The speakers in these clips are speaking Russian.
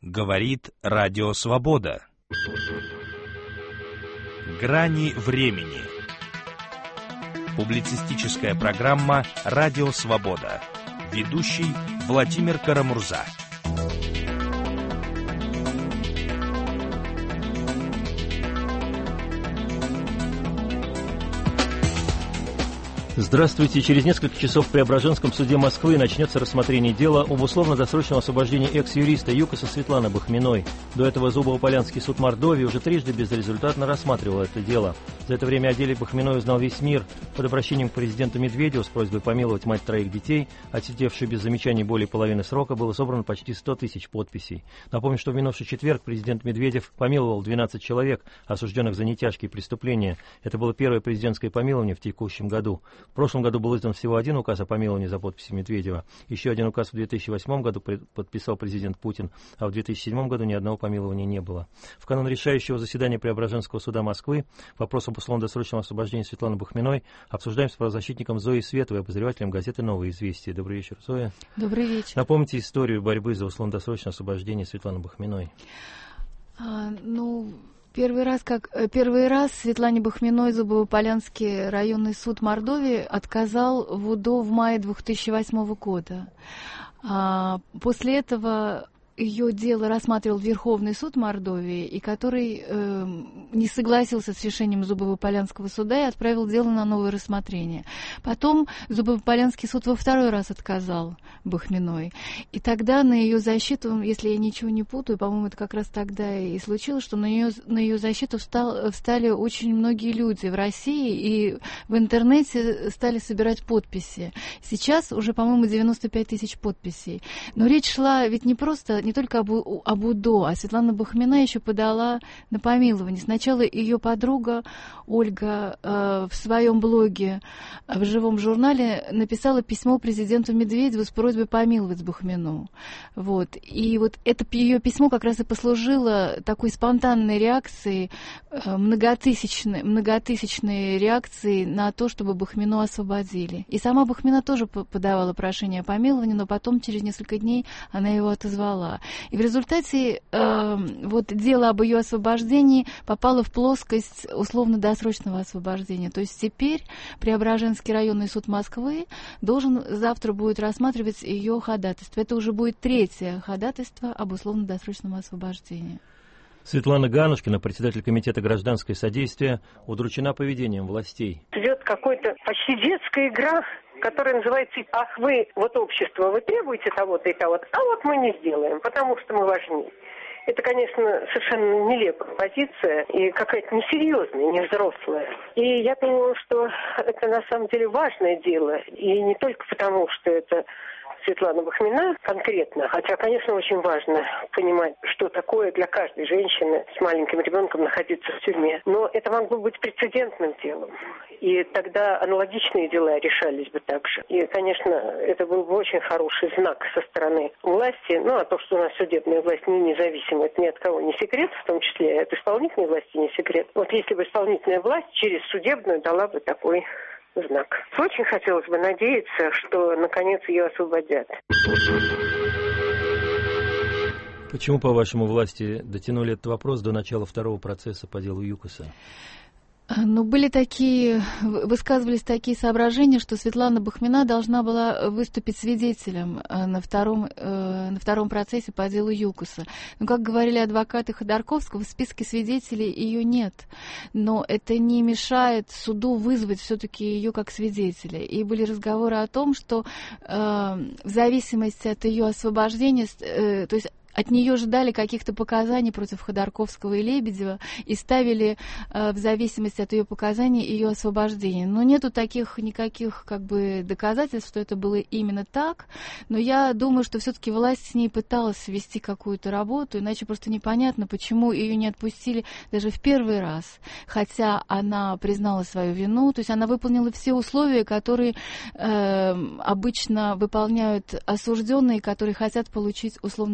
Говорит Радио Свобода. Грани времени. Публицистическая программа «Радио Свобода». Ведущий Владимир Карамурза. Здравствуйте. Через несколько часов в Преображенском суде Москвы начнется рассмотрение дела об условно-досрочном освобождении экс-юриста ЮКОСа Светланы Бахминой. До этого Зубово-Полянский суд Мордовии уже трижды безрезультатно рассматривал это дело. За это время о деле Бахминой узнал весь мир. Под обращением к президенту Медведеву с просьбой помиловать мать троих детей, отсидевшей без замечаний более половины срока, было собрано почти 100 тысяч подписей. Напомню, что в минувший четверг президент Медведев помиловал 12 человек, осужденных за нетяжкие преступления. Это было первое президентское помилование в текущем году. В прошлом году был издан всего один указ о помиловании за подписью Медведева. Еще один указ в 2008 году подписал президент Путин, а в 2007 году ни одного помилования не было. В канун решающего заседания Преображенского суда Москвы вопрос об условно-досрочном освобождении Светланы Бахминой обсуждаем с правозащитником Зоей Световой, обозревателем газеты «Новые известия». Добрый вечер, Зоя. Добрый вечер. Напомните историю борьбы за условно-досрочное освобождение Светланы Бахминой. Первый раз Светлане Бахминой Зубово-Полянский районный суд Мордовии отказал в УДО в мае 2008 года. После этого ее дело рассматривал Верховный суд Мордовии, и который не согласился с решением Зубово-Полянского суда и отправил дело на новое рассмотрение. Потом Зубово-Полянский суд во второй раз отказал Бахминой. И тогда на ее защиту, если я ничего не путаю, по-моему, это как раз тогда и случилось, что на ее защиту встали очень многие люди в России и в интернете стали собирать подписи. Сейчас уже, по-моему, 95 тысяч подписей. Но речь шла ведь не только об УДО, а Светлана Бахмина еще подала на помилование. Сначала ее подруга Ольга в своем блоге в живом журнале написала письмо президенту Медведеву с просьбой помиловать Бахмину. И это ее письмо как раз и послужило такой спонтанной реакцией, многотысячной реакцией на то, чтобы Бахмину освободили. И сама Бахмина тоже подавала прошение о помиловании, но потом через несколько дней она его отозвала. И в результате дело об ее освобождении попало в плоскость условно-досрочного освобождения. То есть теперь Преображенский районный суд Москвы должен завтра будет рассматривать ее ходатайство. Это уже будет третье ходатайство об условно-досрочном освобождении. Светлана Ганушкина, председатель комитета «Гражданское содействие», удручена поведением властей. Идет какая-то почти детская игра, которая называется «Ах, вы, общество, вы требуете того-то и того-то, а вот мы не сделаем, потому что мы важнее». Это, конечно, совершенно нелепая позиция и какая-то несерьезная, невзрослая. И я думаю, что это на самом деле важное дело. И не только потому, что это Светлана Бахмина конкретно, хотя, конечно, очень важно понимать, что такое для каждой женщины с маленьким ребенком находиться в тюрьме. Но это могло быть прецедентным делом. И тогда аналогичные дела решались бы так же. И, конечно, это был бы очень хороший знак со стороны власти. А то, что у нас судебная власть не независима, это ни от кого не секрет, в том числе и от исполнительной власти не секрет. Если бы исполнительная власть через судебную дала бы такой знак. Очень хотелось бы надеяться, что наконец ее освободят. Почему, по-вашему, власти дотянули этот вопрос до начала второго процесса по делу ЮКОСа? Высказывались такие соображения, что Светлана Бахмина должна была выступить свидетелем на втором процессе по делу ЮКОСа. Но, как говорили адвокаты Ходорковского, в списке свидетелей ее нет. Но это не мешает суду вызвать все-таки ее как свидетеля. И были разговоры о том, что в зависимости от ее освобождения, то есть от нее ждали каких-то показаний против Ходорковского и Лебедева и ставили в зависимости от ее показаний ее освобождение. Но нету никаких доказательств, что это было именно так. Но я думаю, что все-таки власть с ней пыталась вести какую-то работу, иначе просто непонятно, почему ее не отпустили даже в первый раз. Хотя она признала свою вину, то есть она выполнила все условия, которые обычно выполняют осужденные, которые хотят получить условно-досрочное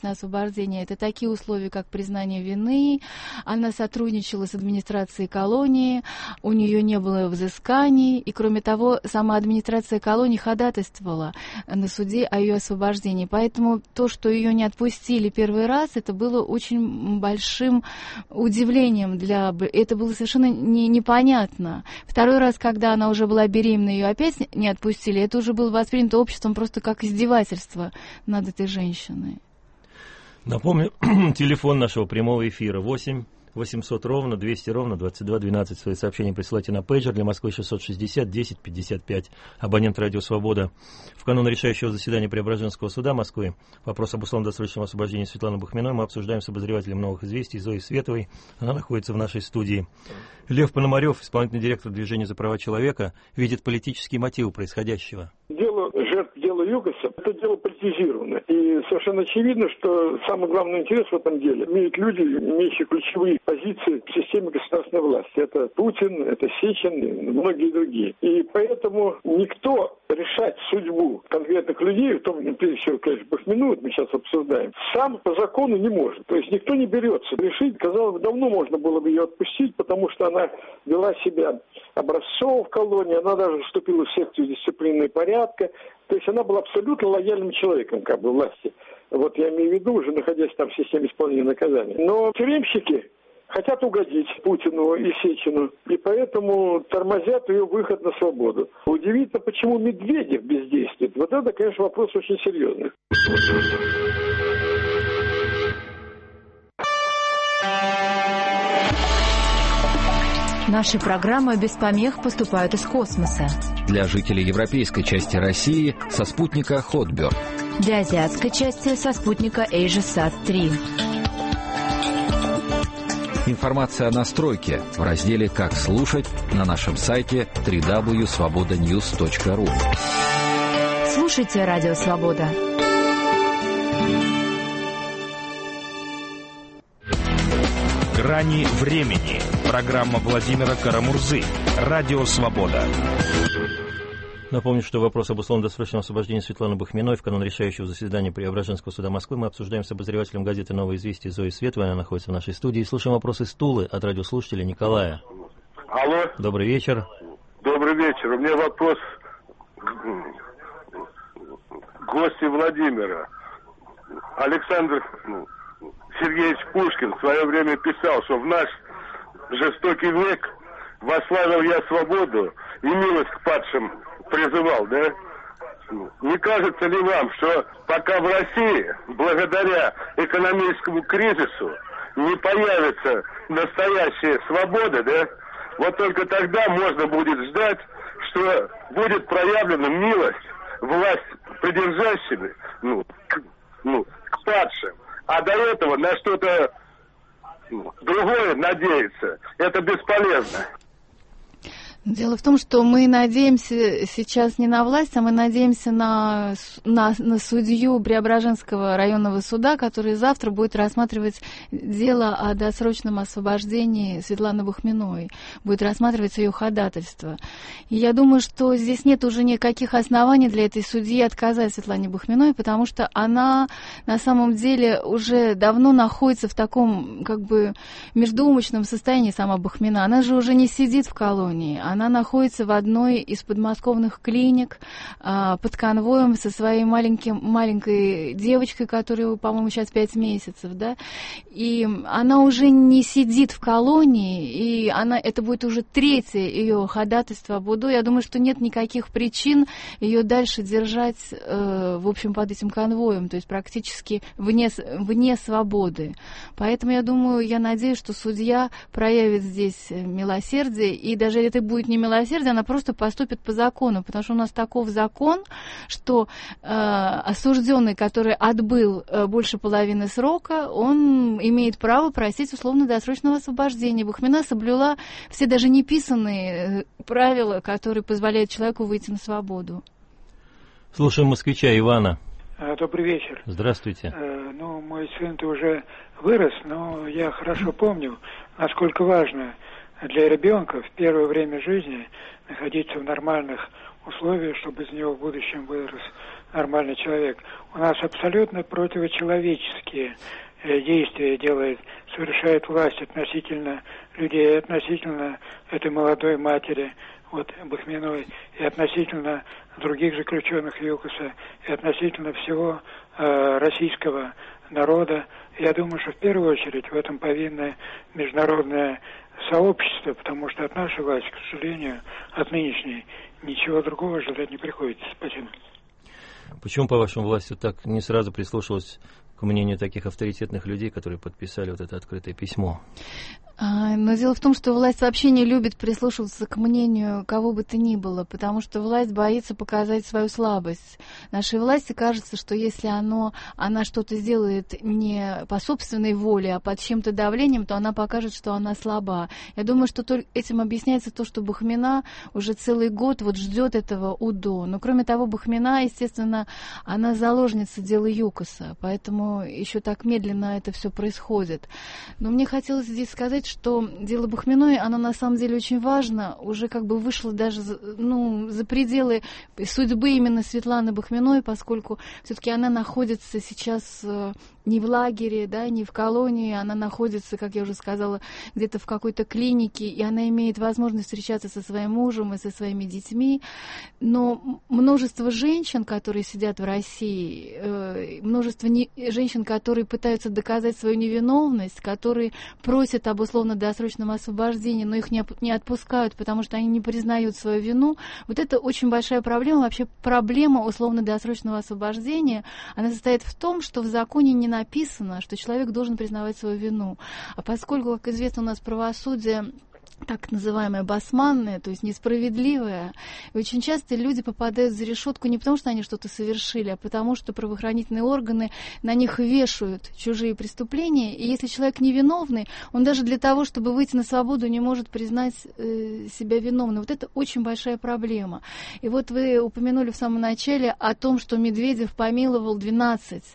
досрочное освобождение, это такие условия, как признание вины, она сотрудничала с администрацией колонии, у нее не было взысканий, и кроме того, сама администрация колонии ходатайствовала на суде о ее освобождении. Поэтому то, что ее не отпустили первый раз, это было очень большим удивлением это было совершенно непонятно. Второй раз, когда она уже была беременна, ее опять не отпустили, это уже было воспринято обществом просто как издевательство над этой женщиной. Напомню, телефон нашего прямого эфира 8 800 ровно 200 ровно 22 12. Свои сообщения присылайте на пейджер для Москвы 660 10 55. Абонент «Радио Свобода». В канун решающего заседания Преображенского суда Москвы вопрос об условно-досрочном освобождении Светланы Бахминой мы обсуждаем с обозревателем «Новых известий» Зоей Световой. Она находится в нашей студии. Лев Пономарев, исполнительный директор Движения за права человека, видит политические мотивы происходящего. Дело жертв дела ЮКОСа – это дело политизированное. И совершенно очевидно, что самый главный интерес в этом деле имеют люди, имеющие ключевые позиции в системе государственной власти. Это Путин, это Сечин и многие другие. И поэтому никто решать судьбу конкретных людей, в том, прежде всего, конечно, Бахмину, мы сейчас обсуждаем, сам по закону не может. То есть никто не берется решить. Казалось бы, давно можно было бы ее отпустить, потому что она вела себя образцово в колонии, она даже вступила в секцию дисциплины и порядка. То есть она была абсолютно лояльным человеком, как бы, власти. Вот я имею в виду, уже находясь там в системе исполнения наказания. Но тюремщики хотят угодить Путину и Сечину, и поэтому тормозят ее выход на свободу. Удивительно, почему Медведев бездействует. Вот это, конечно, вопрос очень серьезный. Наши программы без помех поступают из космоса. Для жителей европейской части России со спутника Хотберг. Для азиатской части со спутника AsiaSat-3. Информация о настройке в разделе «Как слушать» на нашем сайте www.svobodanews.ru. Слушайте Радио Свобода. «Грани времени». Программа Владимира Карамурзы. Радио Свобода. Напомню, что вопрос об условно-досрочном освобождении Светланы Бахминой в канун решающего заседания Преображенского суда Москвы мы обсуждаем с обозревателем газеты «Новые известия» Зоей Световой. Она находится в нашей студии. Слушаем вопросы с Тулы от радиослушателя Николая. Алло. Добрый вечер. Добрый вечер. У меня вопрос гости Владимира. Александр Сергеевич Пушкин в свое время писал, что в наш жестокий век восславил я свободу и милость к падшим призывал, да? Не кажется ли вам, что пока в России, благодаря экономическому кризису, не появится настоящая свобода, да? Вот только тогда можно будет ждать, что будет проявлена милость власть придержащими, к падшим. А до этого на что-то другое надеяться, это бесполезно. Дело в том, что мы надеемся сейчас не на власть, а мы надеемся на судью Преображенского районного суда, который завтра будет рассматривать дело о досрочном освобождении Светланы Бахминой, будет рассматривать ее ходатайство. И я думаю, что здесь нет уже никаких оснований для этой судьи отказать Светлане Бахминой, потому что она на самом деле уже давно находится в таком междоумочном состоянии, сама Бахмина. Она же уже не сидит в колонии. Она находится в одной из подмосковных клиник под конвоем со своей маленькой девочкой, которой, по-моему, сейчас 5 месяцев, да, и она уже не сидит в колонии, и это будет уже третье ее ходатайство об УДО. Я думаю, что нет никаких причин ее дальше держать, в общем, под этим конвоем, то есть практически вне свободы. Поэтому я надеюсь, что судья проявит здесь милосердие, и даже это будет не милосердие, она просто поступит по закону, потому что у нас таков закон, что осужденный, который отбыл больше половины срока, он имеет право просить условно-досрочного освобождения. Бахмина соблюла все даже неписанные правила, которые позволяют человеку выйти на свободу. Слушаем москвича Ивана. Добрый вечер. Здравствуйте. Мой сын-то уже вырос, но я хорошо помню, насколько важно для ребенка в первое время жизни находиться в нормальных условиях, чтобы из него в будущем вырос нормальный человек. У нас абсолютно противочеловеческие действия совершает власть относительно людей, относительно этой молодой матери, Бахминой, и относительно других заключенных ЮКОСа, и относительно всего российского народа. Я думаю, что в первую очередь в этом повинно международное сообщество, потому что от нашей власти, к сожалению, от нынешней, ничего другого ждать не приходится. Спасибо. Почему, по-вашему, власть так не сразу прислушалась к мнению таких авторитетных людей, которые подписали это открытое письмо? Но дело в том, что власть вообще не любит прислушиваться к мнению кого бы то ни было, потому что власть боится показать свою слабость. Нашей власти кажется, что если она что-то сделает не по собственной воле, а под чьим-то давлением, то она покажет, что она слаба. Я думаю, что этим объясняется то, что Бахмина уже целый год ждет этого УДО. Но кроме того, Бахмина, естественно, она заложница дела ЮКОСа, поэтому еще так медленно это все происходит. Но мне хотелось здесь сказать, что дело Бахминой, оно на самом деле очень важно, уже вышло даже за пределы судьбы именно Светланы Бахминой, поскольку все-таки она находится сейчас не в лагере, не в колонии, она находится, как я уже сказала, где-то в какой-то клинике, и она имеет возможность встречаться со своим мужем и со своими детьми. Но множество женщин, которые сидят в России, множество женщин, которые пытаются доказать свою невиновность, которые просят об условно-досрочном освобождении, но их не отпускают, потому что они не признают свою вину. Это очень большая проблема. Вообще проблема условно-досрочного освобождения, она состоит в том, что в законе не написано, что человек должен признавать свою вину. А поскольку, как известно, у нас правосудие так называемое басманное, то есть несправедливое. И очень часто люди попадают за решетку не потому, что они что-то совершили, а потому, что правоохранительные органы на них вешают чужие преступления. И если человек невиновный, он даже для того, чтобы выйти на свободу, не может признать себя виновным. Это очень большая проблема. И вы упомянули в самом начале о том, что Медведев помиловал 12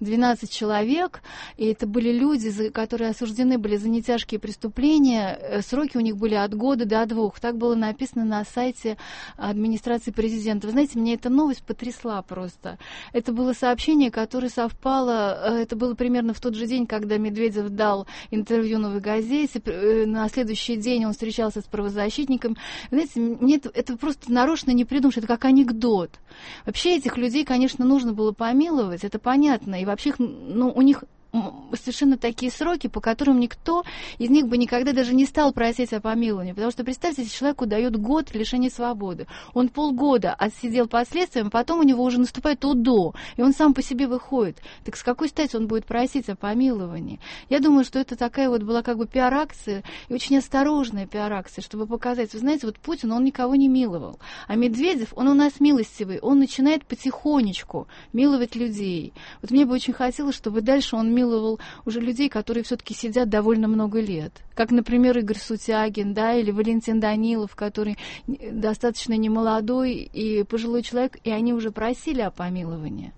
человек, и это были люди, которые осуждены были за нетяжкие преступления. Сроки у них были от года до 2. Так было написано на сайте администрации президента. Вы знаете, меня эта новость потрясла просто. Это было сообщение, которое совпало, это было примерно в тот же день, когда Медведев дал интервью «Новой газете». На следующий день он встречался с правозащитником. Знаете, мне это просто нарочно не придумаешь, это как анекдот. Вообще этих людей, конечно, нужно было помиловать, это понятно. И вообще, у них совершенно такие сроки, по которым никто из них бы никогда даже не стал просить о помиловании. Потому что, представьте, если человеку дают год лишения свободы, он полгода отсидел последствиям, потом у него уже наступает УДО, и он сам по себе выходит. Так с какой стати он будет просить о помиловании? Я думаю, что это такая была пиар-акция, и очень осторожная пиар-акция, чтобы показать, вы знаете, Путин, он никого не миловал. А Медведев, он у нас милостивый, он начинает потихонечку миловать людей. Мне бы очень хотелось, чтобы дальше он миловал уже людей, которые все-таки сидят довольно много лет. Как, например, Игорь Сутягин, или Валентин Данилов, который достаточно немолодой и пожилой человек, и они уже просили о помиловании.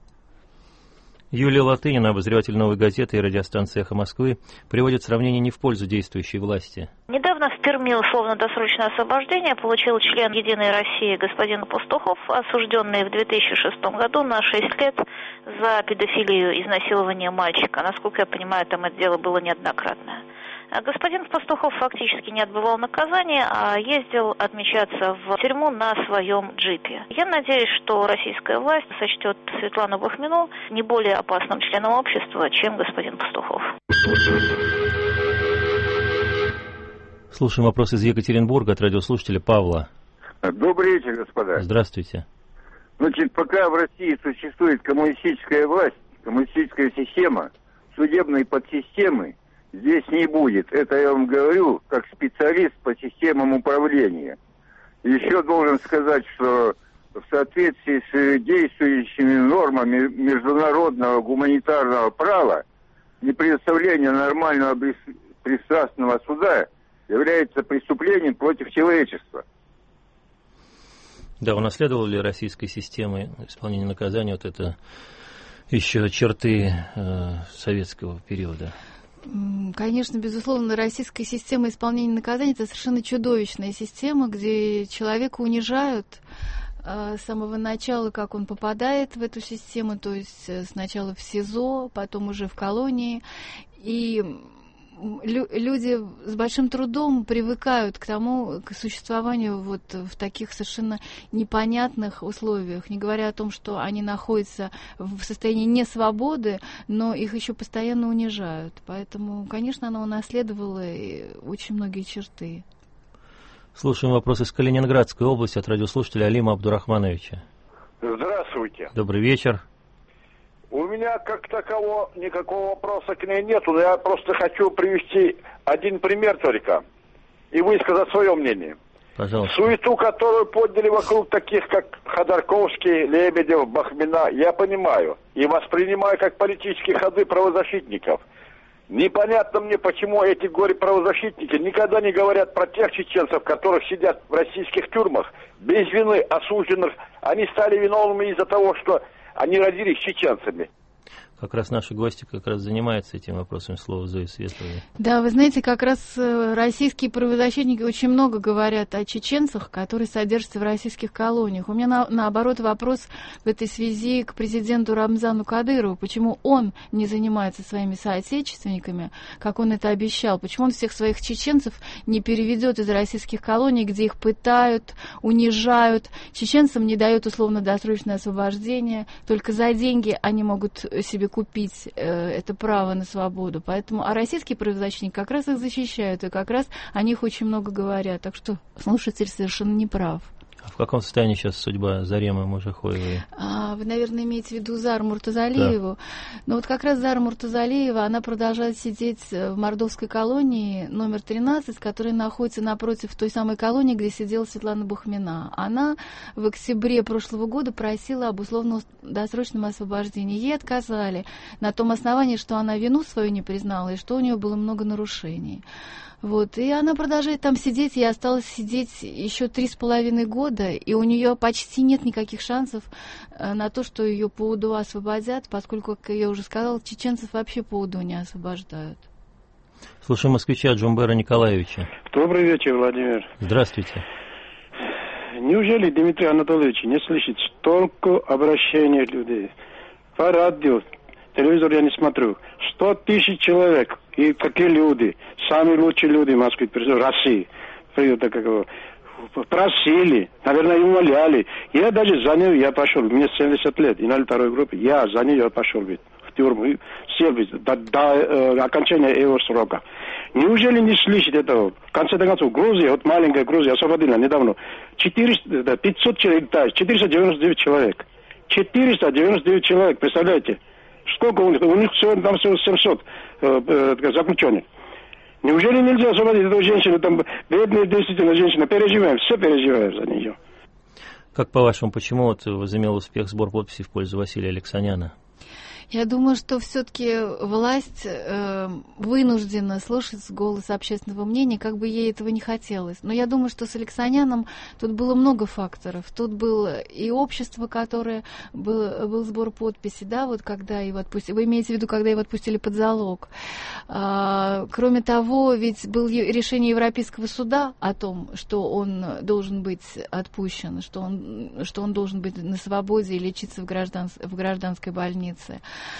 Юлия Латынина, обозреватель «Новой газеты» и радиостанции «Эхо Москвы», приводит сравнение не в пользу действующей власти. Недавно в Перми условно-досрочное освобождение получил член «Единой России» господин Пастухов, осужденный в 2006 году на 6 лет за педофилию, изнасилование мальчика. Насколько я понимаю, там это дело было неоднократное. Господин Пастухов фактически не отбывал наказание, а ездил отмечаться в тюрьму на своем джипе. Я надеюсь, что российская власть сочтет Светлану Бахмину не более опасным членом общества, чем господин Пастухов. Слушаем вопрос из Екатеринбурга от радиослушателя Павла. Добрый вечер, господа. Здравствуйте. Пока в России существует коммунистическая власть, коммунистическая система, судебной подсистемы, здесь не будет. Это я вам говорю как специалист по системам управления. Еще должен сказать, что в соответствии с действующими нормами международного гуманитарного права непредоставление нормального беспристрастного суда является преступлением против человечества. Да, унаследовала ли российской системы исполнения наказания это еще черты советского периода? Конечно, безусловно, российская система исполнения наказаний – это совершенно чудовищная система, где человека унижают, с самого начала, как он попадает в эту систему, то есть сначала в СИЗО, потом уже в колонии. И люди с большим трудом привыкают к тому, к существованию вот в таких совершенно непонятных условиях, не говоря о том, что они находятся в состоянии несвободы, но их еще постоянно унижают. Поэтому, конечно, она унаследовала очень многие черты. Слушаем вопрос из Калининградской области от радиослушателя Алима Абдурахмановича. Здравствуйте. Добрый вечер. У меня как такового никакого вопроса к ней нету, но я просто хочу привести один пример только и высказать свое мнение. Пожалуйста. Суету, которую подняли вокруг таких, как Ходорковский, Лебедев, Бахмина, я понимаю и воспринимаю как политические ходы правозащитников. Непонятно мне, почему эти горе-правозащитники никогда не говорят про тех чеченцев, которых сидят в российских тюрьмах, без вины осужденных. Они стали виновными из-за того, что они родились чеченцами. Как раз наши гости занимаются этим вопросом. Слово Зои Светловой. Да, вы знаете, как раз российские правозащитники очень много говорят о чеченцах, которые содержатся в российских колониях. У меня, наоборот, вопрос в этой связи к президенту Рамзану Кадырову. Почему он не занимается своими соотечественниками, как он это обещал? Почему он всех своих чеченцев не переведет из российских колоний, где их пытают, унижают? Чеченцам не дают условно-досрочное освобождение. Только за деньги они могут себе купить это право на свободу. Поэтому, а российские правозащитники как раз их защищают, и как раз о них очень много говорят. Так что слушатель совершенно не прав. А в каком состоянии сейчас судьба Заремы Мужахоевой? Вы, наверное, имеете в виду Зару Муртазалиеву. Да. Но вот как раз Зара Муртазалиева, она продолжает сидеть в мордовской колонии номер 13, которая находится напротив той самой колонии, где сидела Светлана Бахмина. Она в октябре прошлого года просила об условно-досрочном освобождении. Ей отказали на том основании, что она вину свою не признала и что у нее было много нарушений. Вот, и она продолжает там сидеть, ей осталось сидеть еще 3,5 года, и у нее почти нет никаких шансов на то, что ее по УДО освободят, поскольку, как я уже сказала, чеченцев вообще по УДО не освобождают. Слушаем москвича Джумбера Николаевича. Добрый вечер, Владимир. Здравствуйте. Неужели Дмитрий Анатольевич не слышит столько обращений людей? По радио, телевизор я не смотрю. 100 тысяч человек. И какие люди? Самые лучшие люди Москвы, России. Просили, наверное, и умоляли. Я даже за нее я пошел. Мне 70 лет, инвалид второй группы. Я за нее пошел в тюрьму. Сел до окончания его срока. Неужели не слышит этого? В конце концов, Грузия, вот маленькая Грузия освободила недавно. 500 человек, 499 человек. 499 человек, представляете? Сколько у них? У них там всего 700 заключенных. Неужели нельзя освободить эту женщину? Там бедная действительно женщина. Переживаем, все переживаем за нее. Как по-вашему, почему возымел успех сбор подписей в пользу Василия Алексаняна? Я думаю, что все-таки власть вынуждена слушать голос общественного мнения, как бы ей этого не хотелось. Но я думаю, что с Алексаняном тут было много факторов. Тут было и общество, которое был сбор подписей, да, вот когда его отпустили. Вы имеете в виду, когда его отпустили под залог. Кроме того, ведь было решение Европейского суда о том, что он должен быть отпущен, что он должен быть на свободе и лечиться в гражданской больнице.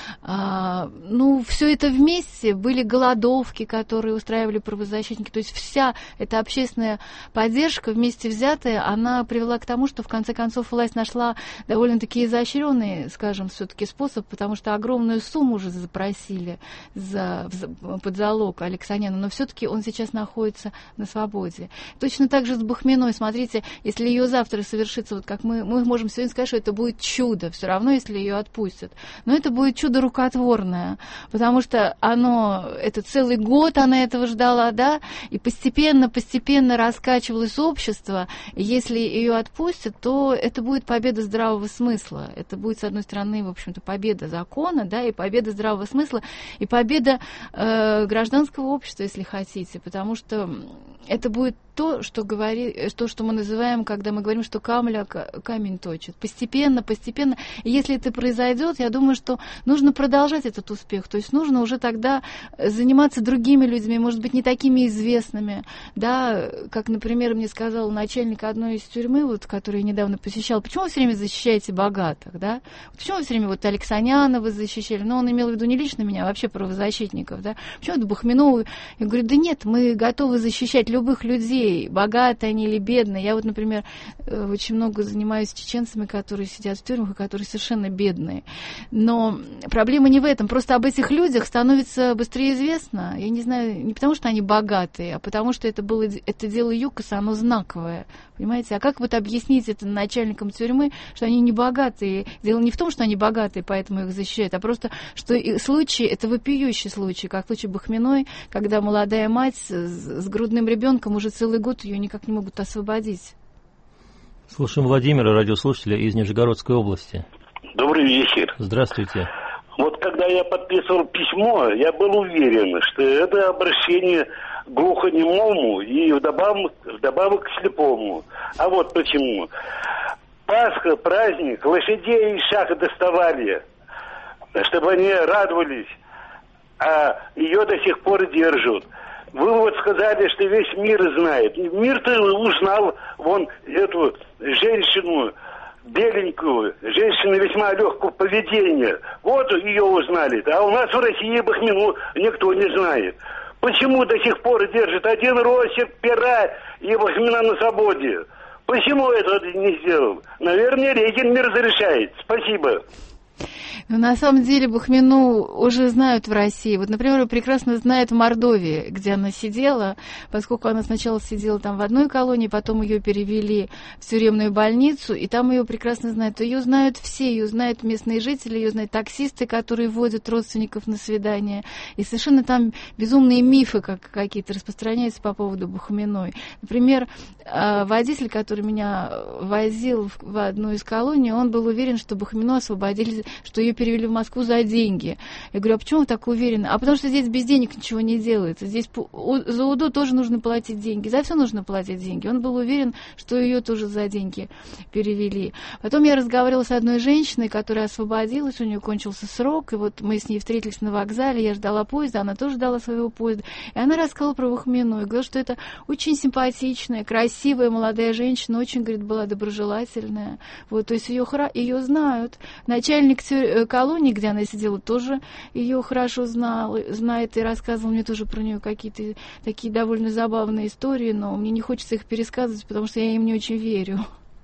Все это вместе, были голодовки, которые устраивали правозащитники, то есть вся эта общественная поддержка вместе взятая, она привела к тому, что в конце концов власть нашла довольно-таки изощренный, скажем, все-таки способ, потому что огромную сумму уже запросили под залог Алексаняна, но все-таки он сейчас находится на свободе. Точно так же с Бахминой, смотрите, если ее завтра совершится, вот как мы можем сегодня сказать, что это будет чудо, все равно, если ее отпустят, но это будет чудо рукотворное, потому что это целый год она этого ждала, да, и постепенно раскачивалось общество, и если ее отпустят, то это будет победа здравого смысла, это будет, с одной стороны, в общем-то, победа закона, да, и победа здравого смысла, и победа гражданского общества, если хотите, потому что это будет то, что мы называем, когда мы говорим, что камень точит. Постепенно. И если это произойдет, я думаю, что нужно продолжать этот успех. То есть нужно уже тогда заниматься другими людьми, может быть, не такими известными. Да, как, например, мне сказал начальник одной из тюрьмы, вот, которую я недавно посещала, почему вы все время защищаете богатых, да? Почему вы все время вот Алексаняна вы защищали? Но он имел в виду не лично меня, а вообще правозащитников, да? Почему это Бахминову? Я говорю, да нет, мы готовы защищать любых людей, богатые они или бедные. Я вот, например, очень много занимаюсь чеченцами, которые сидят в тюрьмах и которые совершенно бедные. Но проблема не в этом. Просто об этих людях становится быстрее известно. Я не знаю, не потому что они богатые, а потому что это дело ЮКОСа, оно знаковое. Понимаете? А как вот объяснить это начальникам тюрьмы, что они не богатые? Дело не в том, что они богатые, поэтому их защищают, а просто, что случай, это вопиющий случай, как в случае Бахминой, когда молодая мать с грудным ребенком уже целый год ее никак не могут освободить. Слушаем Владимира, радиослушателя из Нижегородской области. Добрый вечер. Здравствуйте. Вот когда я подписывал письмо, я был уверен, что это обращение к глухонемому и вдобавок к слепому. А вот почему. Пасха, праздник, лошадей из шаха доставали, чтобы они радовались, а ее до сих пор держат. Вы вот сказали, что весь мир знает. Мир-то узнал вон эту женщину беленькую, женщину весьма легкого поведения. Вот ее узнали. А у нас в России Бахмину никто не знает. Почему до сих пор держит один росчерк пера и Бахмина на свободе? Почему это не сделал? Наверное, Регин не разрешает. Спасибо. Но на самом деле Бахмину уже знают в России. Вот, например, прекрасно знают в Мордовии, где она сидела, поскольку она сначала сидела там в одной колонии, потом ее перевели в тюремную больницу, и там ее прекрасно знают. Ее знают все, ее знают местные жители, ее знают таксисты, которые водят родственников на свидание. И совершенно там безумные мифы какие-то распространяются по поводу Бахминой. Например, водитель, который меня возил в одну из колоний, он был уверен, что Бахмину освободили, что ее перевели в Москву за деньги. Я говорю, а почему вы так уверены? А потому что здесь без денег ничего не делается. Здесь за УДО тоже нужно платить деньги. За все нужно платить деньги. Он был уверен, что ее тоже за деньги перевели. Потом я разговаривала с одной женщиной, которая освободилась, у нее кончился срок, и вот мы с ней встретились на вокзале, я ждала поезда, она тоже ждала своего поезда. И она рассказала про Бахмину, и говорила, что это очень симпатичная, красивая молодая женщина, очень, говорит, была доброжелательная. Вот, то есть ее знают. Начальник колонии, где она сидела, тоже ее хорошо знает и рассказывал мне тоже про нее какие-то такие довольно забавные истории, но мне не хочется их пересказывать, потому что я им не очень верю.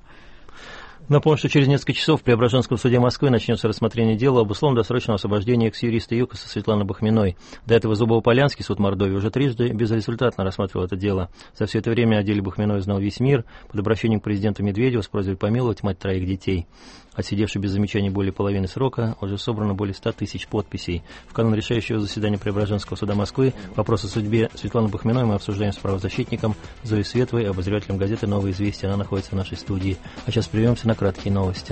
Напомню, что через несколько часов в Преображенском суде Москвы начнется рассмотрение дела об условно-досрочном освобождении экс-юриста ЮКОСа Светланы Бахминой. До этого Зубово-Полянский суд Мордовии уже трижды безрезультатно рассматривал это дело. За все это время о деле Бахминой знал весь мир. Под обращением к президенту Медведеву с просьбой помиловать мать троих детей. Отсидевший без замечаний более половины срока, уже собрано более 100 тысяч подписей. В канун решающего заседания Преображенского суда Москвы вопрос о судьбе Светланы Бахминой мы обсуждаем с правозащитником Зоей Световой, обозревателем газеты «Новые известия». Она находится в нашей студии. А сейчас прервемся на краткие новости.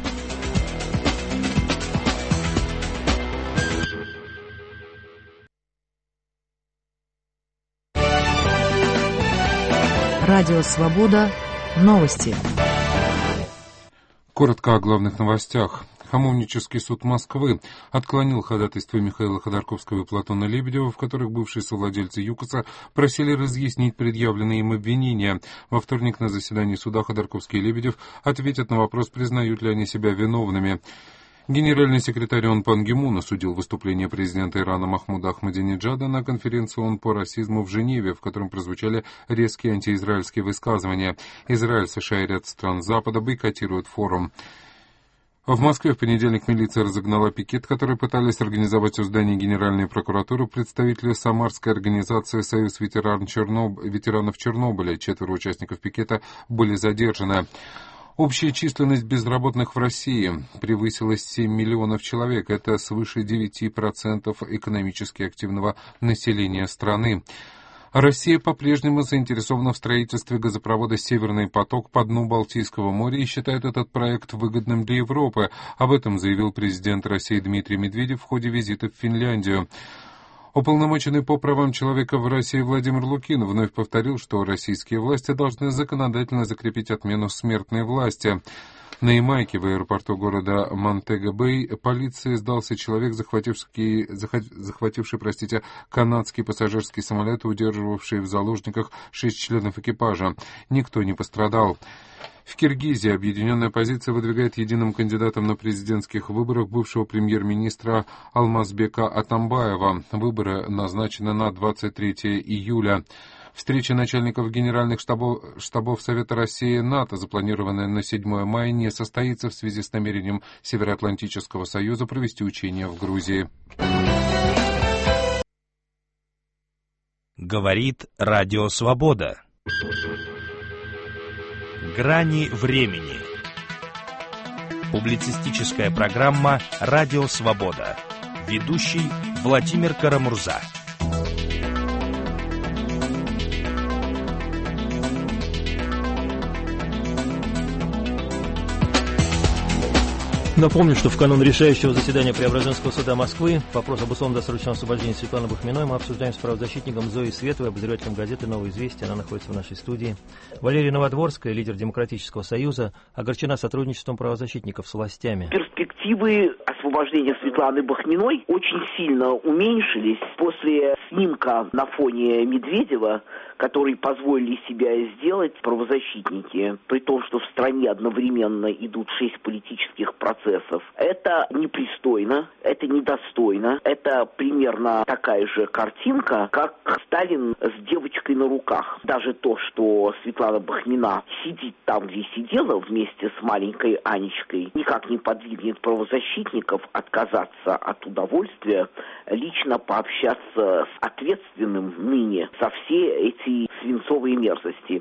Радио «Свобода». Новости. Коротко о главных новостях. Хамовнический суд Москвы отклонил ходатайство Михаила Ходорковского и Платона Лебедева, в которых бывшие совладельцы ЮКОСа просили разъяснить предъявленные им обвинения. Во вторник на заседании суда Ходорковский и Лебедев ответят на вопрос, признают ли они себя виновными. Генеральный секретарь ООН Пан Ги Мун осудил выступление президента Ирана Махмуда Ахмадинеджада на конференции ООН по расизму в Женеве, в котором прозвучали резкие антиизраильские высказывания. Израиль, США и ряд стран Запада бойкотируют форум. В Москве в понедельник милиция разогнала пикет, который пытались организовать у здания Генеральной прокуратуры представители самарской организации «Союз ветеранов Чернобыля». 4 участников пикета были задержаны. Общая численность безработных в России превысила 7 миллионов человек. Это свыше 9% экономически активного населения страны. Россия по-прежнему заинтересована в строительстве газопровода «Северный поток» по дну Балтийского моря и считает этот проект выгодным для Европы. Об этом заявил президент России Дмитрий Медведев в ходе визита в Финляндию. Уполномоченный по правам человека в России Владимир Лукин вновь повторил, что российские власти должны законодательно закрепить отмену смертной власти. На Ямайке в аэропорту города Монтего-Бэй полиции сдался человек, захвативший, канадский пассажирский самолет, удерживавший в заложниках 6 членов экипажа. Никто не пострадал. В Киргизии объединенная оппозиция выдвигает единым кандидатом на президентских выборах бывшего премьер-министра Алмазбека Атамбаева. Выборы назначены на 23 июля. Встреча начальников генеральных штабов Совета России и НАТО, запланированная на 7 мая, не состоится в связи с намерением Североатлантического союза провести учения в Грузии. Говорит Радио Свобода. Грани времени. Публицистическая программа «Радио Свобода». Ведущий Владимир Карамурза. Напомню, что в канун решающего заседания Преображенского суда Москвы вопрос об условно-досрочном освобождении Светланы Бахминой мы обсуждаем с правозащитником Зоей Световой, обозревателем газеты «Новое известие». Она находится в нашей студии. Валерия Новодворская, лидер Демократического союза, огорчена сотрудничеством правозащитников с властями. Перспективы освобождения Светланы Бахминой очень сильно уменьшились после снимка на фоне Медведева, который позволили себя сделать правозащитники, при том, что в стране одновременно идут 6 политических процессов. Это непристойно, это недостойно, это примерно такая же картинка, как Сталин с девочкой на руках. Даже то, что Светлана Бахмина сидит там, где сидела, вместе с маленькой Анечкой, никак не подвигнет правозащитников отказаться от удовольствия лично пообщаться с ответственным ныне за все эти свинцовые мерзости.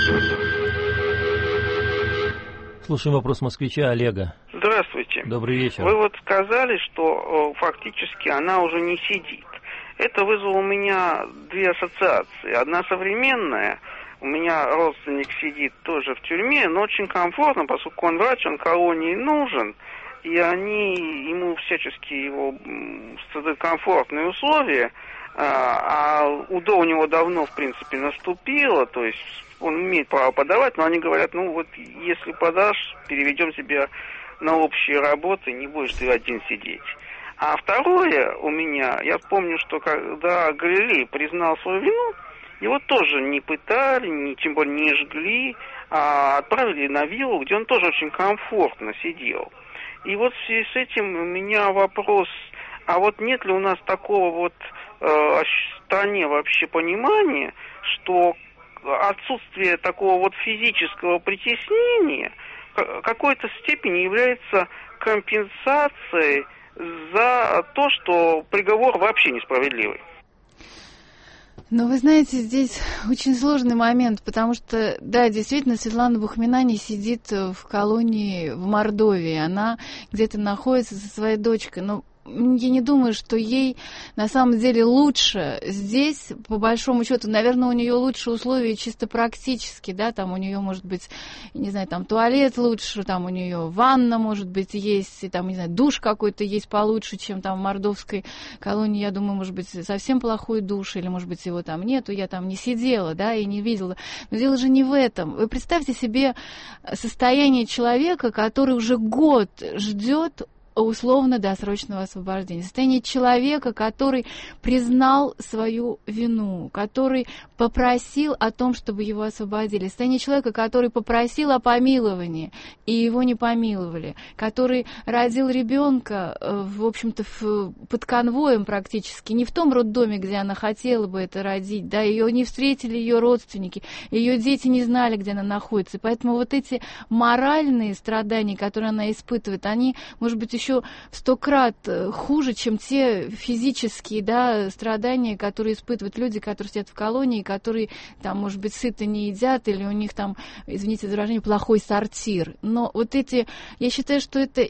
Слушаем вопрос москвича Олега. Здравствуйте. Добрый вечер. Вы вот сказали, что фактически она уже не сидит. Это вызвало у меня две ассоциации. Одна современная. У меня родственник сидит тоже в тюрьме, но очень комфортно, поскольку он врач, он колонии нужен. И они ему всячески его создают комфортные условия. А УДО у него давно, в принципе, наступило, то есть он имеет право подавать, но они говорят, ну вот если подашь, переведем тебя на общие работы, не будешь ты один сидеть. А второе у меня, я помню, что когда Галилей признал свою вину, его тоже не пытали, тем более не жгли, а отправили на виллу, где он тоже очень комфортно сидел. И вот в связи с этим у меня вопрос, а вот нет ли у нас такого вот в стране вообще понимания, что отсутствие такого вот физического притеснения в какой-то степени является компенсацией за то, что приговор вообще несправедливый? Но вы знаете, здесь очень сложный момент, потому что, да, действительно, Светлана Бахмина не сидит в колонии в Мордовии, она где-то находится со своей дочкой, но я не думаю, что ей на самом деле лучше здесь, по большому счету, наверное, у нее лучше условия чисто практически, да, там у нее может быть, не знаю, там туалет лучше, там у нее ванна, может быть, есть, и там, не знаю, душ какой-то есть получше, чем там в мордовской колонии, я думаю, может быть, совсем плохой душ, или, может быть, его там нету, я там не сидела, да, и не видела. Но дело же не в этом. Вы представьте себе состояние человека, который уже год ждет условно-досрочного освобождения. Состояние человека, который признал свою вину, который попросил о том, чтобы его освободили. Состояние человека, который попросил о помиловании, и его не помиловали. Который родил ребенка, в общем-то, под конвоем практически, не в том роддоме, где она хотела бы это родить, да, ее не встретили ее родственники, ее дети не знали, где она находится. И поэтому вот эти моральные страдания, которые она испытывает, они, может быть, еще в 100 крат хуже, чем те физические, да, страдания, которые испытывают люди, которые сидят в колонии, которые там, может быть, сыто не едят, или у них там, извините за выражение, плохой сортир. Но вот эти, я считаю, что это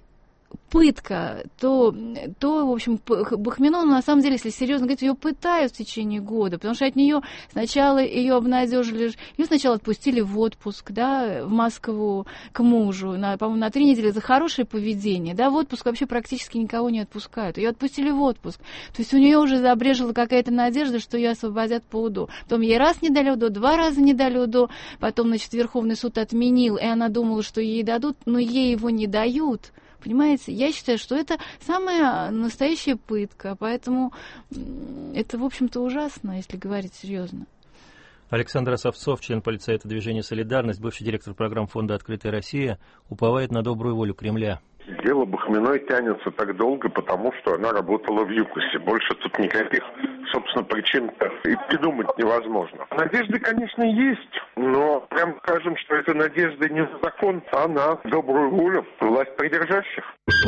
пытка, то, в общем, Бахмино, на самом деле, если серьезно говорить, ее пытают в течение года, потому что от нее сначала ее обнадежили, ее сначала отпустили в отпуск, да, в Москву к мужу, по-моему, на 3 недели за хорошее поведение, да, в отпуск вообще практически никого не отпускают, ее отпустили в отпуск, то есть у нее уже забрежила какая-то надежда, что ее освободят по УДО, потом ей раз не дали УДО, 2 раза не дали УДО, потом, значит, Верховный суд отменил, и она думала, что ей дадут, но ей его не дают. Понимаете, я считаю, что это самая настоящая пытка, поэтому это, в общем-то, ужасно, если говорить серьезно. Александр Осовцов, член политсовета движения «Солидарность», бывший директор программ фонда «Открытая Россия», уповает на добрую волю Кремля. Дело Бахминой тянется так долго, потому что она работала в ЮКОСе. Больше тут никаких, собственно, причин-то и придумать невозможно. Надежды, конечно, есть, но прям скажем, что эта надежда не на закон, а на добрую волю власть придержащих.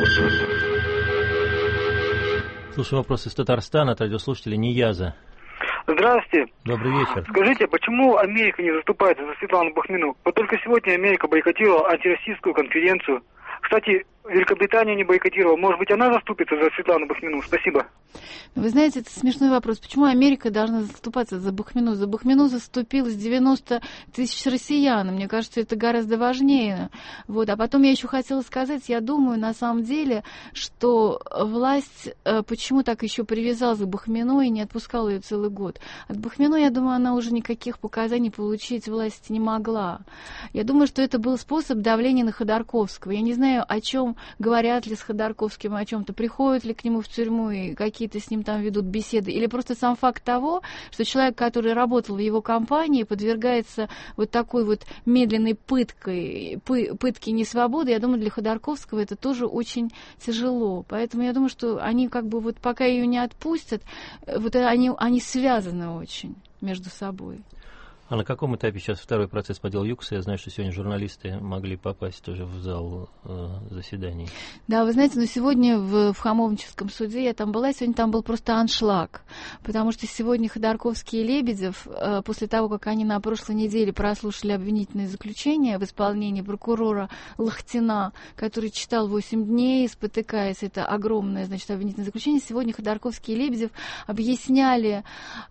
Слушаю вопрос из Татарстана от радиослушателя Нияза. Здравствуйте. Добрый вечер. Скажите, почему Америка не заступается за Светлану Бахмину? Вот только сегодня Америка бойкотировала антироссийскую конференцию. Кстати, Великобритания не бойкотировала. Может быть, она заступится за Светлану Бахмину? Спасибо. Вы знаете, это смешной вопрос. Почему Америка должна заступаться за Бахмину? За Бахмину заступилось 90 тысяч россиян. Мне кажется, это гораздо важнее. Вот. А потом я еще хотела сказать, я думаю, на самом деле, что власть почему так еще привязалась к Бахмину и не отпускала ее целый год. От Бахмину, я думаю, она уже никаких показаний получить власти не могла. Я думаю, что это был способ давления на Ходорковского. Я не знаю, о чем говорят ли с Ходорковским о чем-то, приходят ли к нему в тюрьму и какие-то с ним там ведут беседы, или просто сам факт того, что человек, который работал в его компании, подвергается вот такой вот медленной пытке несвободы, я думаю, для Ходорковского это тоже очень тяжело. Поэтому я думаю, что они как бы вот пока ее не отпустят, вот они связаны очень между собой. А на каком этапе сейчас второй процесс по делу ЮКОСа? Я знаю, что сегодня журналисты могли попасть тоже в зал заседаний. Да, вы знаете, но сегодня в Хамовническом суде я там была, сегодня там был просто аншлаг, потому что сегодня Ходорковский и Лебедев, после того, как они на прошлой неделе прослушали обвинительное заключение в исполнении прокурора Лохтина, который читал 8 дней, спотыкаясь, это огромное, значит, обвинительное заключение, сегодня Ходорковский и Лебедев объясняли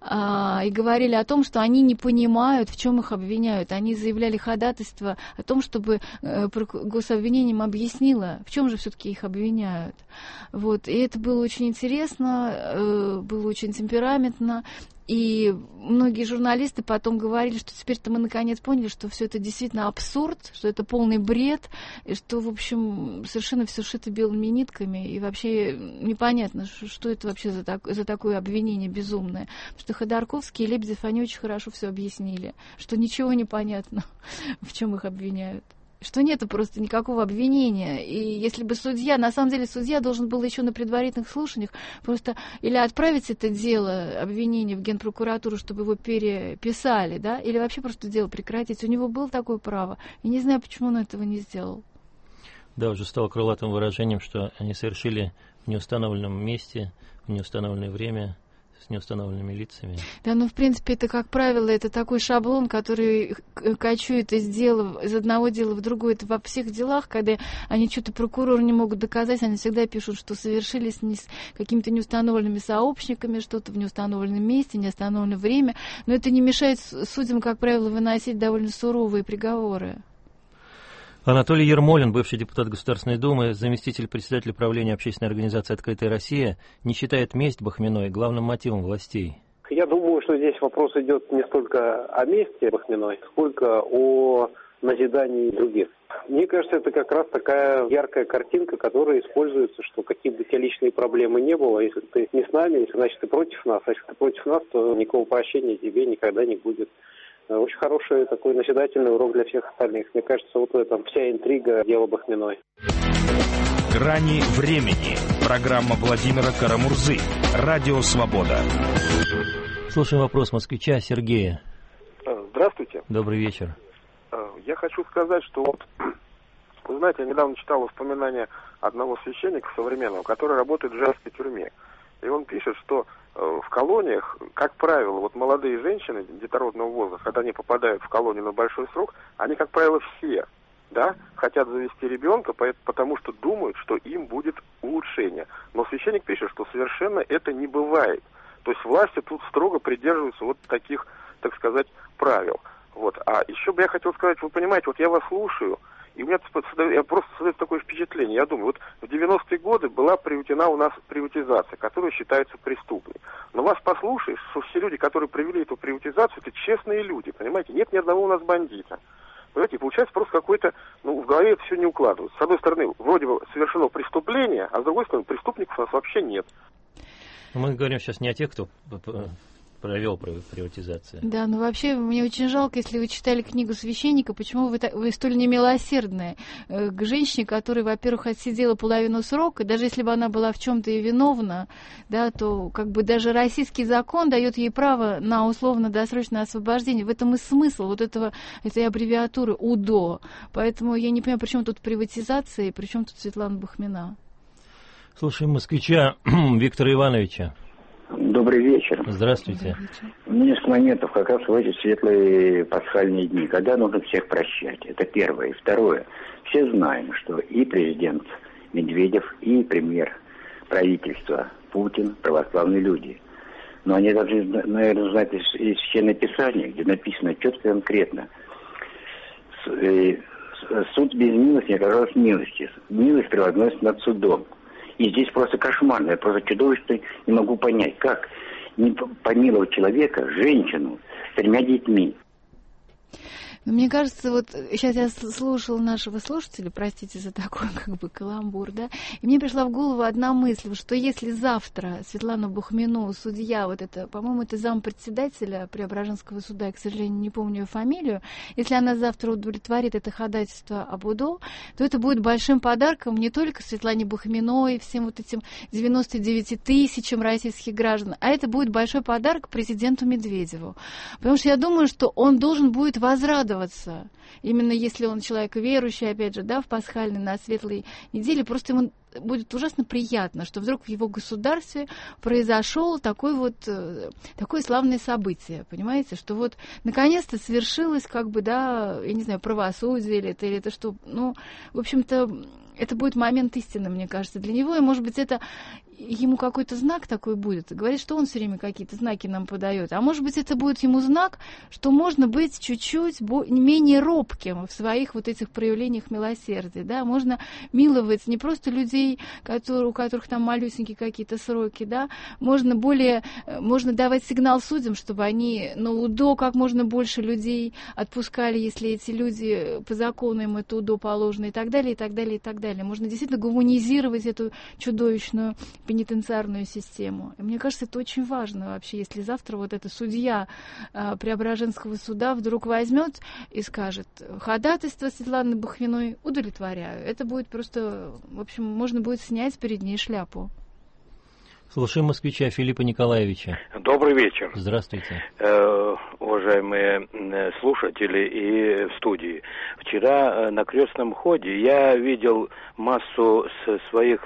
и говорили о том, что они не понимают, в чем их обвиняют. Они заявляли ходатайство о том, чтобы гособвинение им объяснило, в чем же все-таки их обвиняют. Вот. И это было очень интересно, было очень темпераментно. И многие журналисты потом говорили, что теперь-то мы наконец поняли, что все это действительно абсурд, что это полный бред, и что, в общем, совершенно все шито белыми нитками, и вообще непонятно, что это вообще за такое обвинение безумное. Потому что Ходорковский и Лебедев, они очень хорошо все объяснили, что ничего не понятно, в чем их обвиняют. Что нету просто никакого обвинения. И если бы судья, на самом деле судья должен был еще на предварительных слушаниях просто или отправить это дело, обвинение в Генпрокуратуру, чтобы его переписали, да, или вообще просто дело прекратить. У него было такое право. И не знаю, почему он этого не сделал. Да, уже стало крылатым выражением, что они совершили в неустановленном месте, в неустановленное время, с неустановленными лицами. Да, ну, в принципе, это, как правило, это такой шаблон, который кочует из одного дела в другое. Это во всех делах, когда они что-то прокурору не могут доказать, они всегда пишут, что совершили с какими-то неустановленными сообщниками, что-то в неустановленном месте, неустановленное время. Но это не мешает судьям, как правило, выносить довольно суровые приговоры. Анатолий Ермолин, бывший депутат Государственной Думы, заместитель председателя правления общественной организации «Открытая Россия», не считает месть Бахминой главным мотивом властей. Я думаю, что здесь вопрос идет не столько о мести Бахминой, сколько о назидании других. Мне кажется, это как раз такая яркая картинка, которая используется, что какие бы у тебя личные проблемы не было, если ты не с нами, значит ты против нас, а если ты против нас, то никакого прощения тебе никогда не будет. Очень хороший такой назидательный урок для всех остальных. Мне кажется, вот в этом вся интрига дела Бахминой. «Грани времени». Программа Владимира Карамурзы. Радио «Свобода». Слушаем вопрос москвича Сергея. Здравствуйте. Добрый вечер. Я хочу сказать, что вот, вы знаете, я недавно читал воспоминания одного священника современного, который работает в женской тюрьме. И он пишет, что в колониях, как правило, вот молодые женщины детородного возраста, когда они попадают в колонию на большой срок, они, как правило, все да, хотят завести ребенка, потому что думают, что им будет улучшение. Но священник пишет, что совершенно это не бывает. То есть власти тут строго придерживаются вот таких, так сказать, правил. Вот. А еще бы я хотел сказать, вы понимаете, вот я вас слушаю, и у меня просто создается такое впечатление. Я думаю, вот в 90-е годы была приютена у нас приватизация, которая считается преступной. Но вас послушаешь, что все люди, которые провели эту приватизацию, это честные люди, понимаете? Нет ни одного у нас бандита. Понимаете, получается просто какой-то, в голове это все не укладывается. С одной стороны, вроде бы совершено преступление, а с другой стороны, преступников у нас вообще нет. Мы говорим сейчас не о тех, кто провел приватизацию. Да, но вообще мне очень жалко, если вы читали книгу священника, почему вы столь немилосердны к женщине, которая, во-первых, отсидела половину срока, даже если бы она была в чем-то и виновна, да, то как бы даже российский закон дает ей право на условно-досрочное освобождение. В этом и смысл вот этой аббревиатуры УДО. Поэтому я не понимаю, при чем тут приватизация и при чем тут Светлана Бахмина. Слушаем москвича Виктора Ивановича. Добрый вечер. Здравствуйте. Несколько моментов как раз в эти светлые пасхальные дни, когда нужно всех прощать. Это первое. И второе. Все знаем, что и президент Медведев, и премьер правительства Путин православные люди. Но они должны, наверное, знать из Священного Писания, где написано четко и конкретно. Суд без милости не оказалось милости. Милость превозносится над судом. И здесь просто кошмарно, я просто чудовищно не могу понять, как не помиловать человека, женщину, с 3 детьми. Но мне кажется, вот сейчас я слушала нашего слушателя, простите за такой как бы каламбур, да, и мне пришла в голову одна мысль, что если завтра Светлану Бахмину, судья, вот это, по-моему, это зампредседателя Преображенского суда, я, к сожалению, не помню ее фамилию, если она завтра удовлетворит это ходатайство об УДО, то это будет большим подарком не только Светлане Бахминой, всем вот этим 99 тысячам российских граждан, а это будет большой подарок президенту Медведеву. Потому что я думаю, что он должен будет возрадоваться, именно если он человек верующий, опять же, да, в пасхальной, на светлой неделе, просто ему будет ужасно приятно, что вдруг в его государстве произошло такое славное событие, понимаете, что вот наконец-то свершилось, как бы, да, я не знаю, правосудие или это что, в общем-то, это будет момент истины, мне кажется, для него, и, может быть, это ему какой-то знак такой будет. Говорит, что он все время какие-то знаки нам подает. А может быть, это будет ему знак, что можно быть чуть-чуть менее робким в своих вот этих проявлениях милосердия. Да? Можно миловать не просто людей, у которых там малюсенькие какие-то сроки, да? Можно давать сигнал судьям, чтобы они на УДО как можно больше людей отпускали, если эти люди по закону им это УДО положено, и так далее, и так далее, и так далее. Можно действительно гуманизировать эту чудовищную пенитенциарную систему. И мне кажется, это очень важно вообще, если завтра вот эта судья Преображенского суда вдруг возьмет и скажет: ходатайство Светланы Бахминой удовлетворяю. Это будет просто, в общем, можно будет снять перед ней шляпу. Слушаем москвича Филиппа Николаевича. Добрый вечер. Здравствуйте. Уважаемые слушатели и в студии. Вчера на крестном ходе я видел массу своих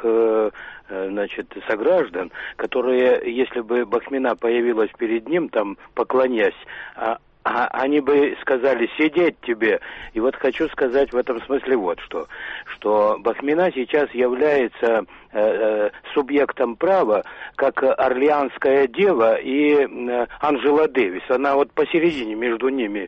сограждан, которые, если бы Бахмина появилась перед ним, там, поклонясь, они бы сказали: сидеть тебе. И вот хочу сказать в этом смысле вот что Бахмина сейчас является субъектом права, как Орлеанская дева и Анджела Дэвис. Она вот посередине между ними.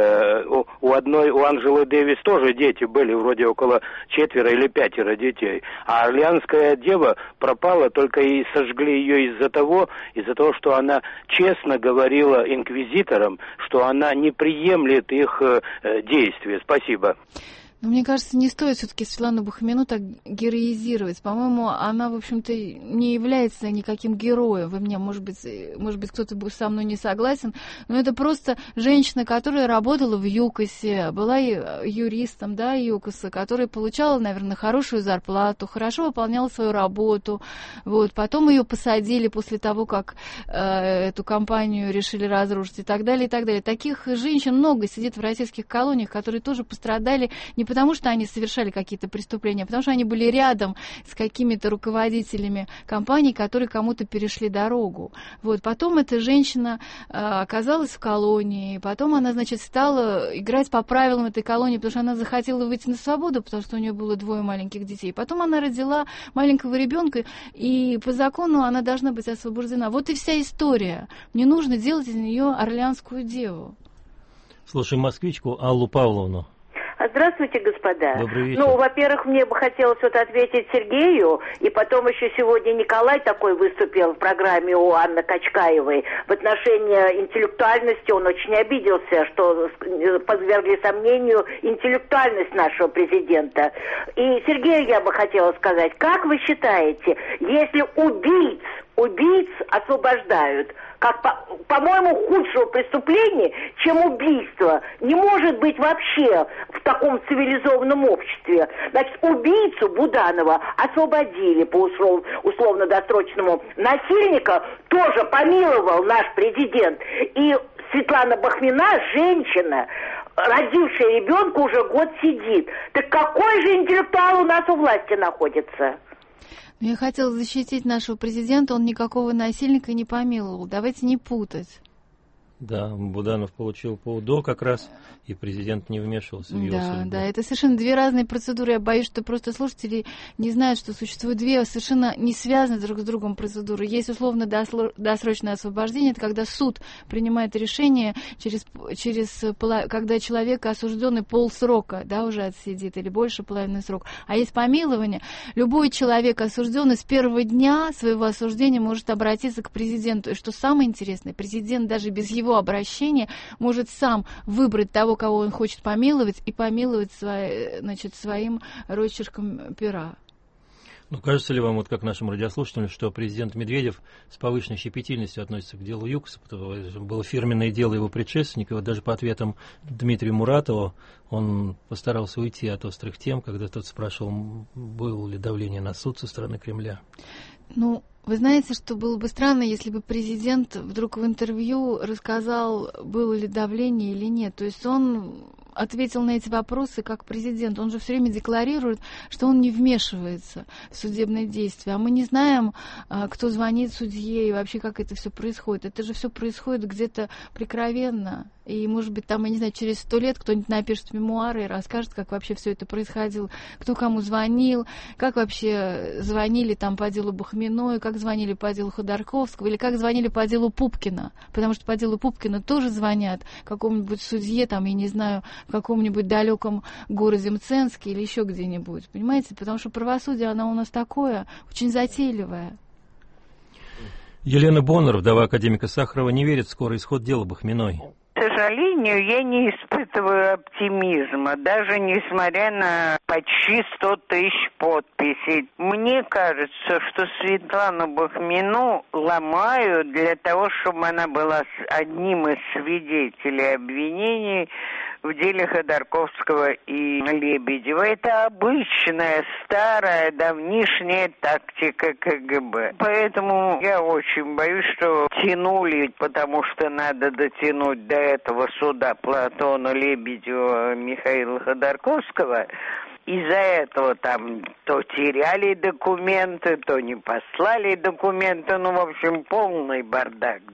У Анджелы Дэвис тоже дети были, вроде около 4 или 5 детей. А Орлеанская дева пропала, только и сожгли ее из-за того, что она честно говорила инквизиторам, что она не приемлет их действия. Спасибо. Но мне кажется, не стоит все-таки Светлану Бахмину так героизировать. По-моему, она, в общем-то, не является никаким героем. Вы меня, может быть, кто-то со мной не согласен, но это просто женщина, которая работала в ЮКОСе, была юристом, да, ЮКОСа, которая получала, наверное, хорошую зарплату, хорошо выполняла свою работу. Вот. Потом ее посадили после того, как эту компанию решили разрушить и так далее, и так далее. Таких женщин много сидит в российских колониях, которые тоже пострадали не потому, что они совершали какие-то преступления, а потому что они были рядом с какими-то руководителями компаний, которые кому-то перешли дорогу. Вот. Потом эта женщина оказалась в колонии, потом она, значит, стала играть по правилам этой колонии, потому что она захотела выйти на свободу, потому что у нее было 2 маленьких детей. Потом она родила маленького ребенка, и по закону она должна быть освобождена. Вот и вся история. Не нужно делать из нее орлеанскую деву. Слушаем москвичку Аллу Павловну. Здравствуйте, господа. Добрый вечер. Ну, во-первых, мне бы хотелось вот ответить Сергею, и потом еще сегодня Николай такой выступил в программе у Анны Качкаевой в отношении интеллектуальности. Он очень обиделся, что подвергли сомнению интеллектуальность нашего президента. И Сергею я бы хотела сказать, как вы считаете, если убийц освобождают, как, по-моему, худшего преступления, чем убийство, не может быть вообще в таком цивилизованном обществе. Значит, убийцу Буданова освободили по условно-досрочному. Насильника тоже помиловал наш президент. И Светлана Бахмина, женщина, родившая ребенка, уже год сидит. Так какой же интеллектуал у нас у власти находится? Я хотела защитить нашего президента, он никакого насильника не помиловал. Давайте не путать. Да, Буданов получил по УДО как раз, и президент не вмешивался в его судьбу. Да, это совершенно 2 разные процедуры. Я боюсь, что просто слушатели не знают, что существует 2 совершенно не связанные друг с другом процедуры. Есть условно-досрочное освобождение, это когда суд принимает решение, когда человек осужденный полсрока, да, уже отсидит, или больше половины срока. А есть помилование. Любой человек, осужденный с первого дня своего осуждения, может обратиться к президенту. И что самое интересное, президент даже без его обращения может сам выбрать того, кого он хочет помиловать, и помиловать своим росчерком пера. Ну, кажется ли вам, вот как нашим радиослушателям, что президент Медведев с повышенной щепетильностью относится к делу ЮКОСа, потому что было фирменное дело его предшественника, вот даже по ответам Дмитрия Муратова он постарался уйти от острых тем, когда тот спрашивал, было ли давление на суд со стороны Кремля. Ну, вы знаете, что было бы странно, если бы президент вдруг в интервью рассказал, было ли давление или нет. То есть он ответил на эти вопросы как президент. Он же все время декларирует, что он не вмешивается в судебные действия. А мы не знаем, кто звонит судье и вообще как это все происходит. Это же все происходит где-то прикровенно. И, может быть, там, я не знаю, через 100 лет кто-нибудь напишет мемуары и расскажет, как вообще все это происходило, кто кому звонил, как вообще звонили там по делу Бахминой, как звонили по делу Ходорковского, или как звонили по делу Пупкина. Потому что по делу Пупкина тоже звонят какому-нибудь судье, там, я не знаю, в каком-нибудь далеком городе Мценске или еще где-нибудь. Понимаете? Потому что правосудие, оно у нас такое, очень затейливое. Елена Боннер, вдова академика Сахарова, не верит в скорый исход дела Бахминой. К сожалению, я не испытываю оптимизма, даже несмотря на почти 100 тысяч подписей. Мне кажется, что Светлану Бахмину ломают для того, чтобы она была одним из свидетелей обвинений в деле Ходорковского и Лебедева. Это обычная, старая, давнишняя тактика КГБ. Поэтому я очень боюсь, что тянули, потому что надо дотянуть до этого суда Платона Лебедева, Михаила Ходорковского. Из-за этого там то теряли документы, то не послали документы. Ну, в общем, полный бардак.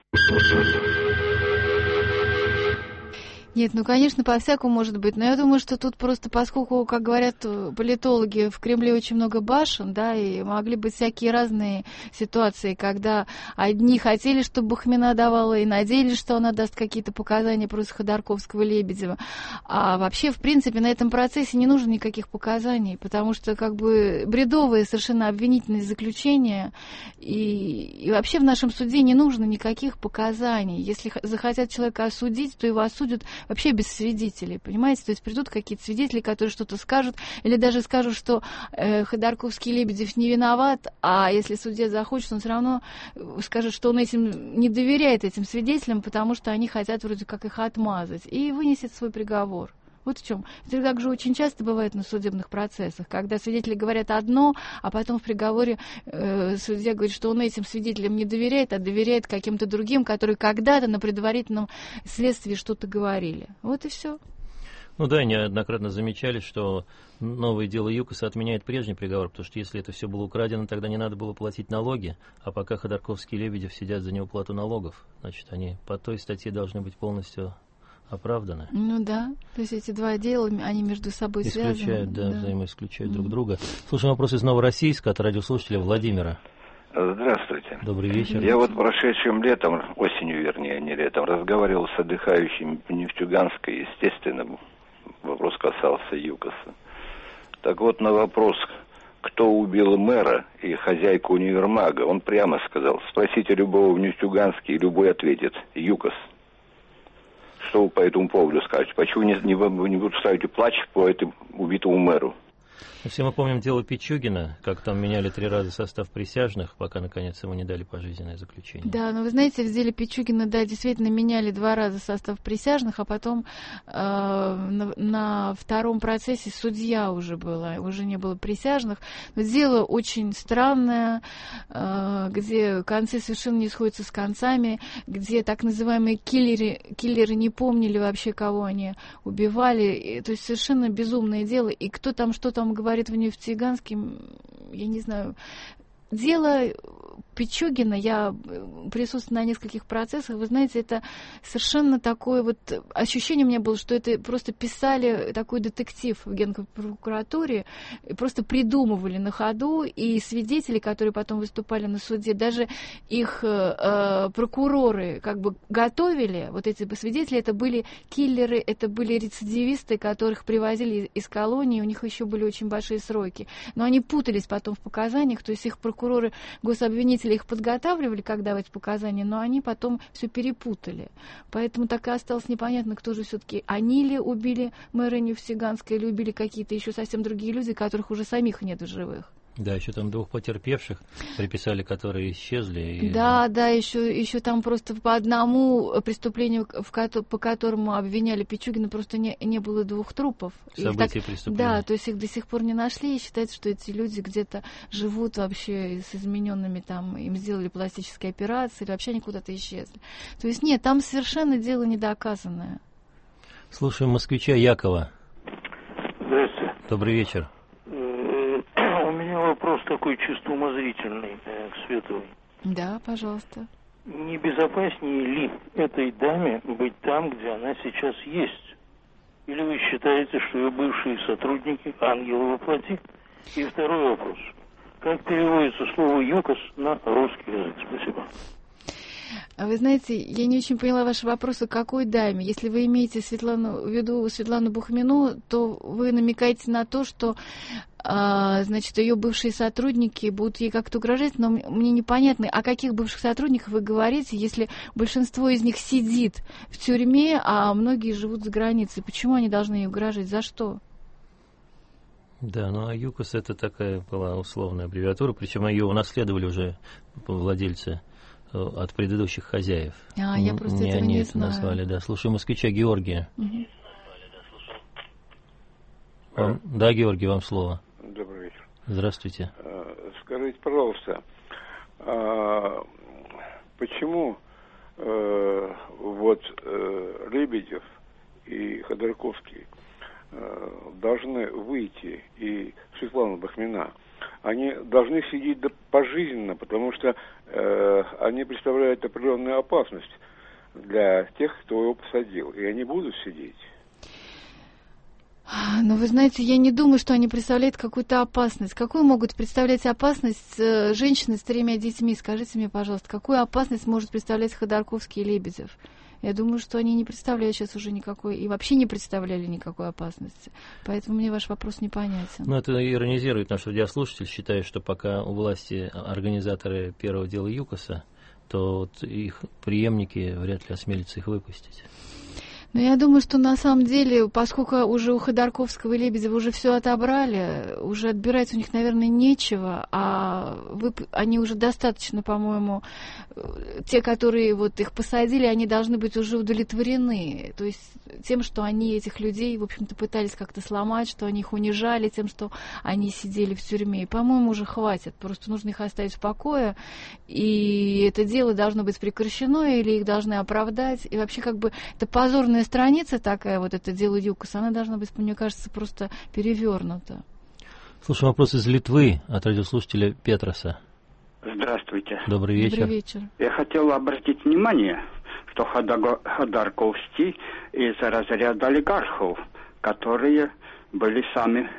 Нет, ну, конечно, по-всякому может быть. Но я думаю, что тут просто, поскольку, как говорят политологи, в Кремле очень много башен, да, и могли быть всякие разные ситуации, когда одни хотели, чтобы Бахмина давала, и надеялись, что она даст какие-то показания против Ходорковского и Лебедева. А вообще, в принципе, на этом процессе не нужно никаких показаний, потому что, как бы, бредовые совершенно обвинительные заключения, и вообще в нашем суде не нужно никаких показаний. Если захотят человека осудить, то его осудят вообще без свидетелей, понимаете? То есть придут какие-то свидетели, которые что-то скажут, или даже скажут, что Ходорковский и Лебедев не виноват, а если судья захочет, он все равно скажет, что он этим не доверяет этим свидетелям, потому что они хотят вроде как их отмазать, и вынесет свой приговор. Вот в чем. Это также очень часто бывает на судебных процессах, когда свидетели говорят одно, а потом в приговоре судья говорит, что он этим свидетелям не доверяет, а доверяет каким-то другим, которые когда-то на предварительном следствии что-то говорили. Вот и все. Ну да, неоднократно замечали, что новое дело ЮКОСа отменяет прежний приговор, потому что если это все было украдено, тогда не надо было платить налоги, а пока Ходорковский и Лебедев сидят за неуплату налогов, значит, они по той статье должны быть полностью оправданы. Ну да, то есть эти два дела, они между собой исключают, связаны. Да, взаимоисключают друг друга. Слушаем вопрос из Новороссийска от радиослушателя Владимира. Здравствуйте. Добрый вечер. Я вот прошедшим летом, осенью вернее, не летом, разговаривал с отдыхающими в Нефтьюганске. Естественно, вопрос касался ЮКОСа. Так вот, на вопрос, кто убил мэра и хозяйку универмага, он прямо сказал: спросите любого в Нефтьюганске, и любой ответит: ЮКОС. Что вы по этому поводу скажете? Почему не будут ставить плач по этому убитому мэру? Все мы помним дело Пичугина, как там меняли 3 раза состав присяжных, пока, наконец, ему не дали пожизненное заключение. Да, но вы знаете, в деле Пичугина, да, действительно меняли 2 раза состав присяжных, а потом на втором процессе судья уже не было присяжных. Но дело очень странное, где концы совершенно не сходятся с концами, где так называемые киллеры не помнили вообще, кого они убивали. То есть совершенно безумное дело. И кто там, что там говорит в Нефтьюганске, я не знаю. Дело Пичугина, я присутствую на нескольких процессах, вы знаете, это совершенно такое вот ощущение у меня было, что это просто писали такой детектив в Генпрокуратуре, просто придумывали на ходу, и свидетели, которые потом выступали на суде, даже их прокуроры как бы готовили, вот эти свидетели, это были киллеры, это были рецидивисты, которых привозили из колонии, у них еще были очень большие сроки, но они путались потом в показаниях, то есть их прокуроры, гособвинители их подготавливали, как давать показания, но они потом все перепутали. Поэтому так и осталось непонятно, кто же все-таки, они ли убили мэра Нефтьюганска, или убили какие-то еще совсем другие люди, которых уже самих нет в живых. Да, еще там 2 потерпевших приписали, которые исчезли. И... Да, еще там просто по одному преступлению, по которому обвиняли Пичугина, просто не было 2 трупов. События преступления. Да, то есть их до сих пор не нашли, и считается, что эти люди где-то живут вообще с измененными, там, им сделали пластические операции, или вообще они куда-то исчезли. То есть нет, там совершенно дело недоказанное. Слушаем москвича Якова. Здравствуйте. Добрый вечер. У меня вопрос такой чисто умозрительный к Световой. Да, пожалуйста. Не безопаснее ли этой даме быть там, где она сейчас есть? Или вы считаете, что ее бывшие сотрудники ангелы во плоти? И второй вопрос. Как переводится слово «ЮКОС» на русский язык? Спасибо. Вы знаете, я не очень поняла ваши вопросы, какой даме. Если вы имеете в виду Светлану Бухмину, то вы намекаете на то, что значит, ее бывшие сотрудники будут ей как-то угрожать, но мне непонятно, о каких бывших сотрудниках вы говорите, если большинство из них сидит в тюрьме, а многие живут за границей. Почему они должны ей угрожать? За что? Да, ну а ЮКОС это такая была условная аббревиатура, причем ее унаследовали уже владельцы от предыдущих хозяев. Я просто этого не знаю. Назвали, да. Слушаю москвича Георгия. Да, Георгий, вам слово. Добрый вечер. Здравствуйте. Скажите, пожалуйста, почему Лебедев и Ходорковский должны выйти, и Светлана Бахмина, они должны сидеть пожизненно, потому что они представляют определенную опасность для тех, кто его посадил, и они будут сидеть. Но вы знаете, я не думаю, что они представляют какую-то опасность. Какую могут представлять опасность женщины с 3 детьми? Скажите мне, пожалуйста, какую опасность может представлять Ходорковский и Лебедев? Я думаю, что они не представляют сейчас уже никакой, и вообще не представляли никакой опасности. Поэтому мне ваш вопрос непонятен. Ну, это иронизирует наш радиослушатель, считая, что пока у власти организаторы первого дела ЮКОСа, то вот их преемники вряд ли осмелятся их выпустить. Но я думаю, что на самом деле, поскольку уже у Ходорковского и Лебедева уже все отобрали, уже отбирать у них, наверное, нечего, а они уже достаточно, по-моему, те, которые вот их посадили, они должны быть уже удовлетворены. То есть тем, что они этих людей, в общем-то, пытались как-то сломать, что они их унижали, тем, что они сидели в тюрьме. И, по-моему, уже хватит. Просто нужно их оставить в покое, и это дело должно быть прекращено, или их должны оправдать. И вообще, как бы, это позорное темная страница такая, вот это дело ЮКОСа, она должна быть, мне кажется, просто перевернута. Слушаем вопрос из Литвы от радиослушателя Петраса. Здравствуйте. Добрый вечер. Добрый вечер. Я хотел обратить внимание, что Ходорковский из разряда олигархов, которые были сами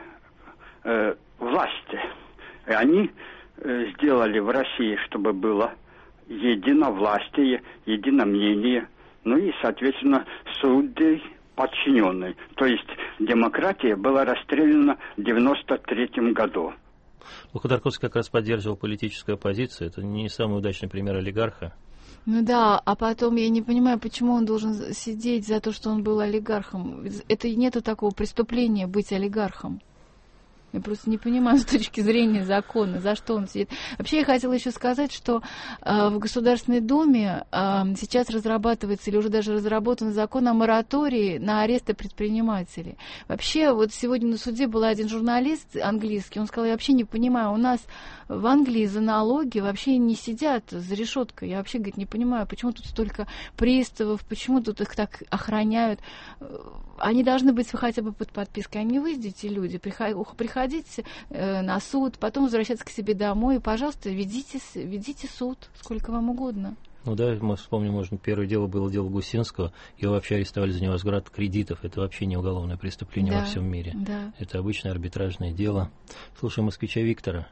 власти. И они сделали в России, чтобы было единовластие, единомнение, ну и, соответственно, суды подчиненные. То есть демократия была расстреляна в 1993 году. Ходорковский как раз поддерживал политическую оппозицию. Это не самый удачный пример олигарха. Ну да, а потом я не понимаю, почему он должен сидеть за то, что он был олигархом. Это нету такого преступления быть олигархом. Я просто не понимаю с точки зрения закона, за что он сидит. Вообще я хотела еще сказать, что в Государственной Думе сейчас разрабатывается или уже даже разработан закон о моратории на аресты предпринимателей. Вообще вот сегодня на суде был один журналист английский, он сказал, я вообще не понимаю, у нас в Англии за налоги вообще не сидят за решеткой. Я вообще, говорит, не понимаю, почему тут столько приставов, почему тут их так охраняют. Они должны быть хотя бы под подпиской. А не вы здесь, люди, приходите на суд, потом возвращаться к себе домой, и, пожалуйста, ведите суд, сколько вам угодно. Ну да, мы вспомним, можно, первое дело было дело Гусинского, его вообще арестовали за невозврат кредитов. Это вообще не уголовное преступление во всем мире. Да. Это обычное арбитражное дело. Слушаем москвича Виктора.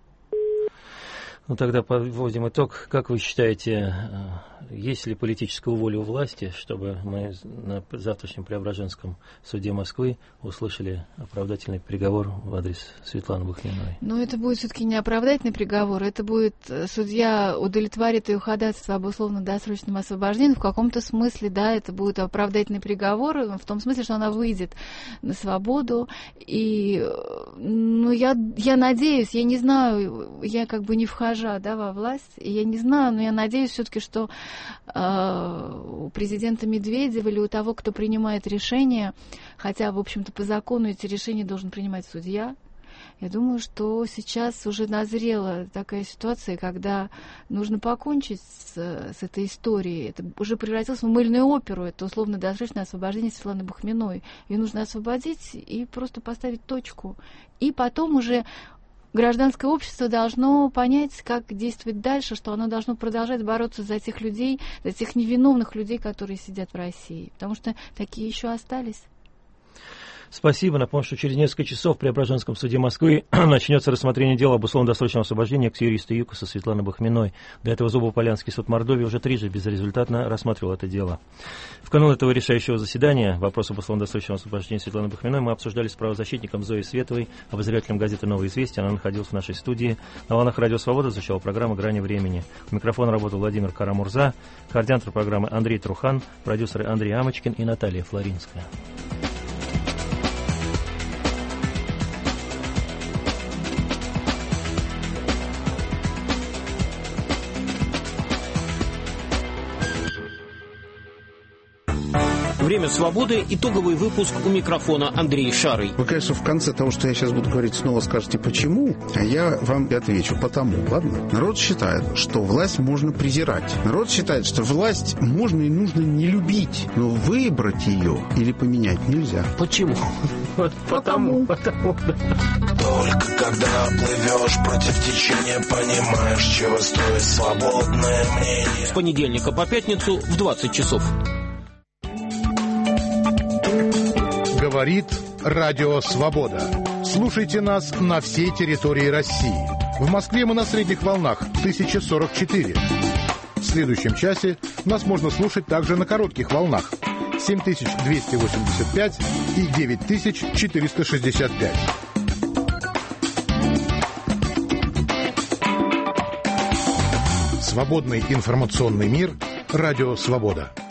Ну, тогда подводим итог. Как вы считаете, есть ли политическая воля у власти, чтобы мы на завтрашнем Преображенском суде Москвы услышали оправдательный приговор в адрес Светланы Бахминой? Ну, это будет все-таки не оправдательный приговор, это будет судья удовлетворит ее ходатайство об условно-досрочном освобождении. В каком-то смысле, да, это будет оправдательный приговор, в том смысле, что она выйдет на свободу. И, ну, я надеюсь, я не знаю, я как бы не вхожу, да, во власть, и я не знаю, но я надеюсь все-таки, что у президента Медведева или у того, кто принимает решения, хотя, в общем-то, по закону эти решения должен принимать судья, я думаю, что сейчас уже назрела такая ситуация, когда нужно покончить с этой историей. Это уже превратилось в мыльную оперу, это условно-досрочное освобождение Светланы Бахминой. Ее нужно освободить и просто поставить точку. И потом уже гражданское общество должно понять, как действовать дальше, что оно должно продолжать бороться за тех людей, за тех невиновных людей, которые сидят в России. Потому что такие еще остались. Спасибо. Напомню, что через несколько часов в Преображенском суде Москвы начнется рассмотрение дела об условно-досрочном освобождении экс-юриста ЮКОСа Светланы Бахминой. До этого Зубово-Полянский суд Мордовии уже трижды безрезультатно рассматривал это дело. В канун этого решающего заседания вопрос об условно-досрочном освобождении Светланы Бахминой мы обсуждали с правозащитником Зоей Световой, обозревателем газеты «Новое известие». Она находилась в нашей студии. На волнах Радио Свобода звучала программа «Грани времени». У микрофона работал Владимир Карамурза, координатор программы Андрей Трухан, продюсеры Андрей Амочкин и Наталья Флоринская. Время свободы. Итоговый выпуск, у микрофона Андрей Шарый. Вы, конечно, в конце того, что я сейчас буду говорить, снова скажете «почему?», а я вам отвечу «потому». Ладно? Народ считает, что власть можно презирать. Народ считает, что власть можно и нужно не любить, но выбрать ее или поменять нельзя. Почему? Вот потому. Только когда плывешь против течения, понимаешь, чего стоит свободное мнение. С понедельника по пятницу в 20 часов. Говорит Радио Свобода. Слушайте нас на всей территории России. В Москве мы на средних волнах 1044. В следующем часе нас можно слушать также на коротких волнах 7285 и 9465. Свободный информационный мир. Радио Свобода.